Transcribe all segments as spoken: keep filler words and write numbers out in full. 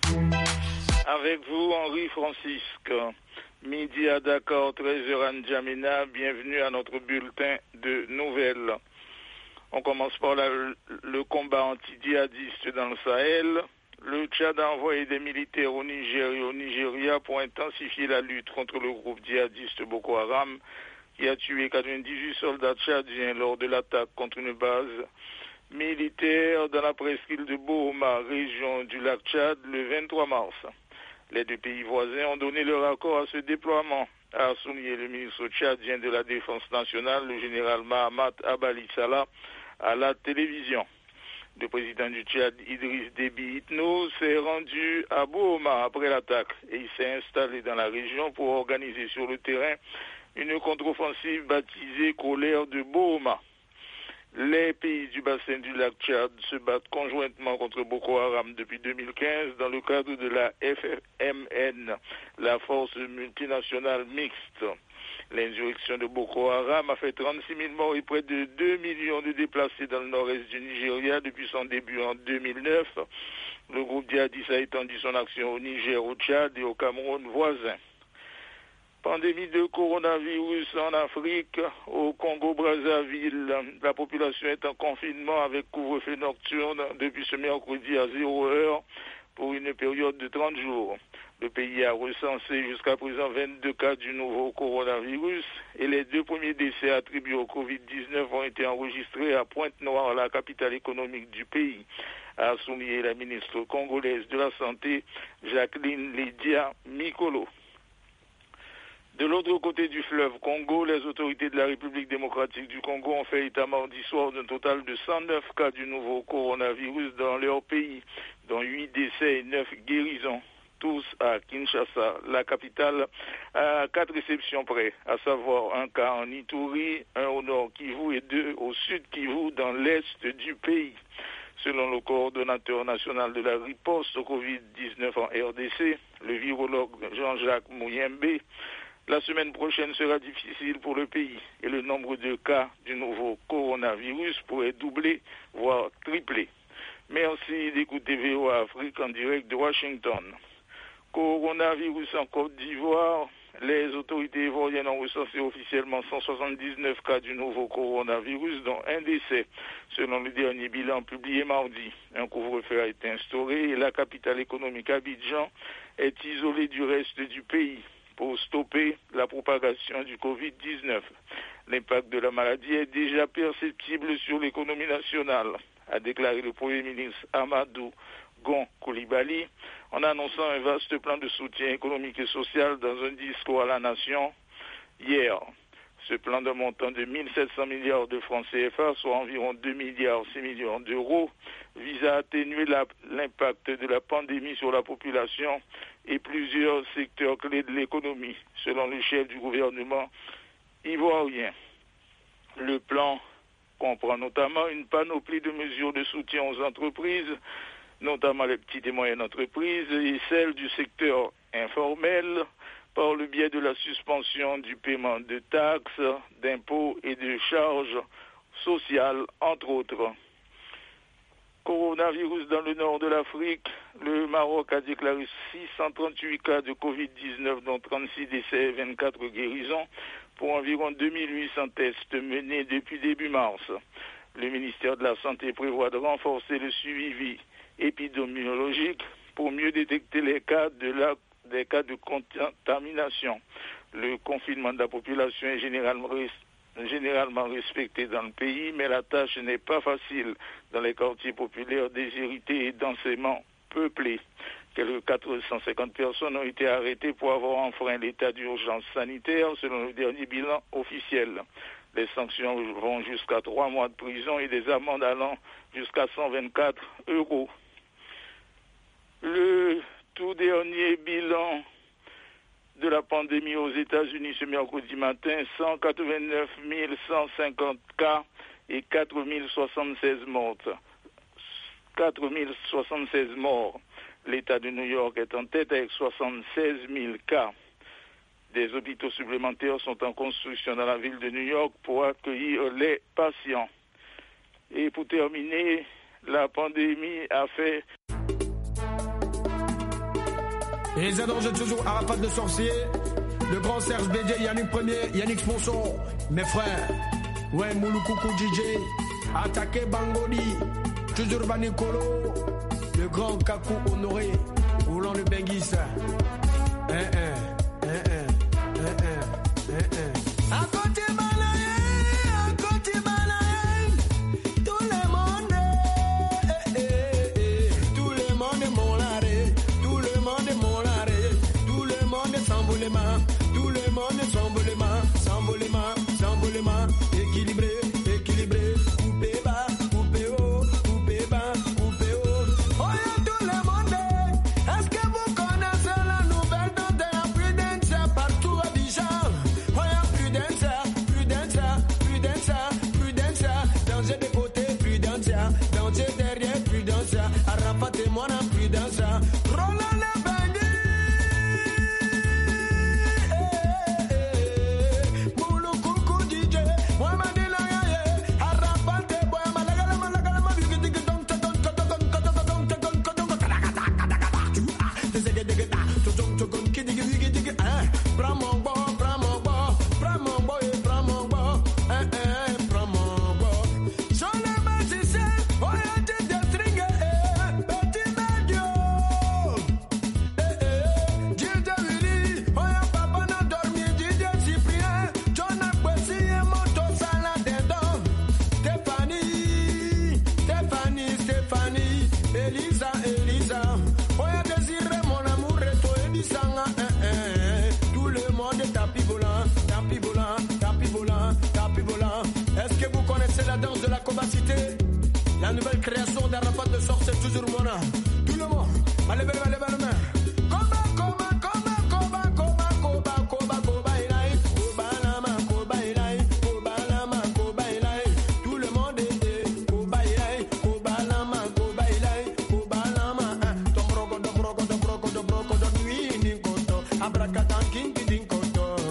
Avec vous, Henri Francisque. Midi à Dakar, treize heures à N'Djamena. Bienvenue à notre bulletin de nouvelles. On commence par la, le combat anti-djihadiste dans le Sahel. Le Tchad a envoyé des militaires au Niger et au Nigeria pour intensifier la lutte contre le groupe djihadiste Boko Haram qui a tué quatre-vingt-dix-huit soldats tchadiens lors de l'attaque contre une base militaire dans la presqu'île de Bohoma, région du lac Tchad, le vingt-trois mars. Les deux pays voisins ont donné leur accord à ce déploiement, a souligné le ministre tchadien de la Défense nationale, le général Mahamat Abali Salah, à la télévision. Le président du Tchad, Idriss Déby Itno, s'est rendu à Bohoma après l'attaque et il s'est installé dans la région pour organiser sur le terrain une contre-offensive baptisée Colère de Bohoma. Les pays du bassin du lac Tchad se battent conjointement contre Boko Haram depuis deux mille quinze dans le cadre de la F F M N, la force multinationale mixte. L'insurrection de Boko Haram a fait trente-six mille morts et près de deux millions de déplacés dans le nord-est du Nigeria depuis son début en deux mille neuf. Le groupe djihadiste a étendu son action au Niger, au Tchad et au Cameroun voisin. Pandémie de coronavirus en Afrique, au Congo-Brazzaville. La population est en confinement avec couvre-feu nocturne depuis ce mercredi à zéro heure pour une période de trente jours. Le pays a recensé jusqu'à présent vingt-deux cas du nouveau coronavirus et les deux premiers décès attribués au covid dix-neuf ont été enregistrés à Pointe-Noire, la capitale économique du pays, a souligné la ministre congolaise de la Santé, Jacqueline Lydia Mikolo. De l'autre côté du fleuve Congo, les autorités de la République démocratique du Congo ont fait état mardi soir d'un total de cent neuf cas du nouveau coronavirus dans leur pays, dont huit décès et neuf guérisons, tous à Kinshasa, la capitale, à quatre réceptions près, à savoir un cas en Ituri, un au nord Kivu et deux au sud Kivu dans l'est du pays. Selon le coordonnateur national de la riposte au covid dix-neuf en R D C, le virologue Jean-Jacques Mouyembe, la semaine prochaine sera difficile pour le pays et le nombre de cas du nouveau coronavirus pourrait doubler, voire tripler. Merci d'écouter V O A Afrique en direct de Washington. Coronavirus en Côte d'Ivoire. Les autorités ivoiriennes ont recensé officiellement cent soixante-dix-neuf cas du nouveau coronavirus, dont un décès, selon le dernier bilan publié mardi. Un couvre-feu a été instauré et la capitale économique Abidjan est isolée du reste du pays pour stopper la propagation du covid dix-neuf. L'impact de la maladie est déjà perceptible sur l'économie nationale, a déclaré le Premier ministre Amadou Gon Coulibaly en annonçant un vaste plan de soutien économique et social dans un discours à la nation hier. Ce plan d'un montant de mille sept cents milliards de francs C F A, soit environ deux milliards six millions d'euros, vise à atténuer la, l'impact de la pandémie sur la population et plusieurs secteurs clés de l'économie, selon le chef du gouvernement ivoirien. Le plan comprend notamment une panoplie de mesures de soutien aux entreprises, notamment les petites et moyennes entreprises et celles du secteur informel, par le biais de la suspension du paiement de taxes, d'impôts et de charges sociales, entre autres. Coronavirus dans le nord de l'Afrique, le Maroc a déclaré six cent trente-huit cas de covid dix-neuf, dont trente-six décès et vingt-quatre guérisons, pour environ deux mille huit cents tests menés depuis début mars. Le ministère de la Santé prévoit de renforcer le suivi épidémiologique pour mieux détecter les cas de la des cas de contamination. Le confinement de la population est généralement, généralement respecté dans le pays, mais la tâche n'est pas facile dans les quartiers populaires déshérités et densément peuplés. Quelques quatre cent cinquante personnes ont été arrêtées pour avoir enfreint l'état d'urgence sanitaire, selon le dernier bilan officiel. Les sanctions vont jusqu'à trois mois de prison et des amendes allant jusqu'à cent vingt-quatre euros. Le tout dernier bilan de la pandémie aux États-Unis ce mercredi matin, cent quatre-vingt-neuf mille cent cinquante cas et quatre mille soixante-seize mortes. quatre mille soixante-seize morts. L'État de New York est en tête avec soixante-seize mille cas. Des hôpitaux supplémentaires sont en construction dans la ville de New York pour accueillir les patients. Et pour terminer, la pandémie a fait Et les adorés toujours Arafat de Sorcier, le grand Serge B D, Yannick Premier, Yannick Sponson, mes frères. Ouais, Mouloukoukou D J, Attaqué Bangoli, toujours Banikolo, le grand Kakou Honoré, roulant le Benguis. Un, un, un, un, un, un, un. À côté Malaye, à côté Malaye, tout le monde, eh, eh, eh, tout le monde est mon laré, tout le monde est mon laré, tout le monde est sans boulement, tout le monde est sans boulement, sans boulement, sans boulement, équilibré, équilibré, coupé bas, coupé haut, coupé bas, coupé haut. Oh, yeah, tout le monde, est-ce que vous connaissez la nouvelle dont de la prudence partout à Bijan? Oh, yeah, prudence, prudence, prudence, prudence, danger de côté, prudence, danger derrière, prudence, Arafat et moi, la prudence, Roland le Bangui. La danse de la compacité, la nouvelle création d'Arafat de Sorcier, c'est toujours mon âme. Tout le monde, allez, allez, allez, allez, allez. Koba, koba, koba, koba, koba, koba, koba, koba, ilai, koba lama, koba ilai, koba lama, koba ilai. Tout le monde est koba ilai, koba lama, koba ilai, koba lama. Dobroko, dobroko, dobroko, dobroko, dobroko, ninkoto, abracatan, kinki, dinkoto.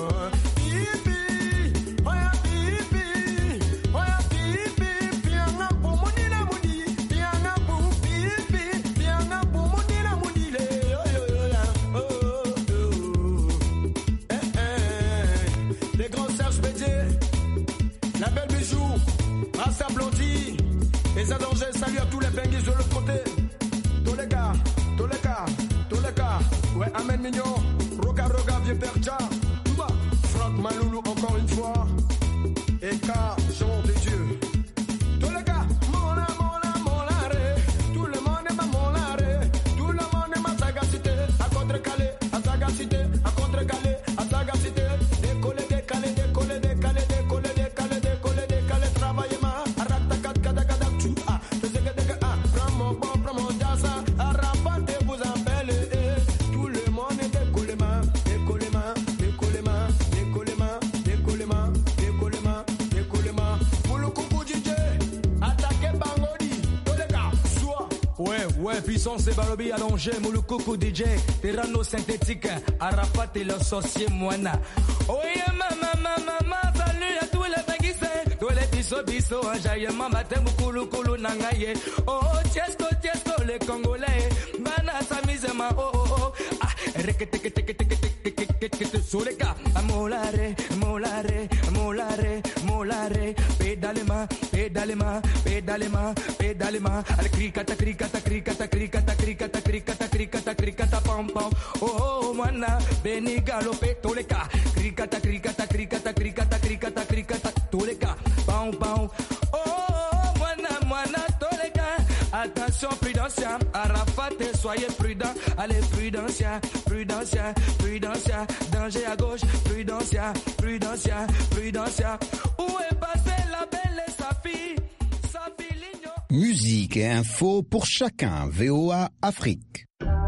Les adorés, salut à tous les benguis de l'autre côté. Tous les gars, tous les gars, tous les gars. Ouais, Amen Mignon, Roga Roga, vieux Percha. Franck Maloulou, encore une fois. Et K, Jean de Dieu. Tous les gars, mon âme, mon âme, mon laré. Tout le monde est ma mon laré. Tout le monde est ma sagacité. À contre-calé, à sagacité. À contre-calé, à sagacité. Décoller, décaler, décoller, décaler, décoller, décaler, décoller, décaler. Travailler ma. Ouais, puissance et Balobi allongé, Mouloukoukou D J, Terrano synthétique, Arafat et le sorcier Moana. Oh yeah, maman, maman, maman, salut à tous les benguissés, tous les bisous, bisous, enjaillement, matin, Moukoulou, koulou, nangaye. Oh, Tiesto, Tiesto, les Congolais, Bana, Samizema, oh, oh, oh, ah, rekete, teke, teke, teke, teke, teke, teke, sous les cas, molare, molare, molare, molare, pédalema, pédalema, pédalema, pédalema, allez, cricata, cricata, cricata, cricata, cricata, cricata, cricata, cricata, pam, pam, oh, oh, moana, beni, galopé, tous les cas, cricata, cricata, cricata, cricata, cricata, cricata, tous les cas, pam, pam, oh, oh, moana, moana, tous les cas, attention, prudencia, Arafat, soyez prudent, allez, prudencia, prudencia, prudencia, danger à gauche, prudencia, prudencia, prudencia, où est passée la belle et sa fille, sa fille Ligno. Musique et info pour chacun, V O A Afrique.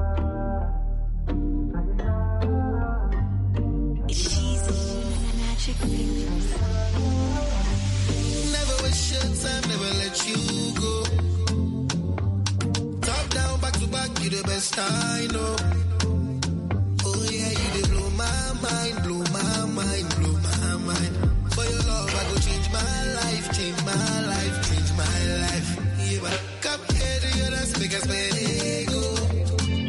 Never waste your time, never let you go. Top down, back to back, you the best I know. Oh yeah, you dey blow my mind, blow my mind, blow my mind. For your love, I go change my life, change my life, change my life. Yeah, but come here to your dance, make us play.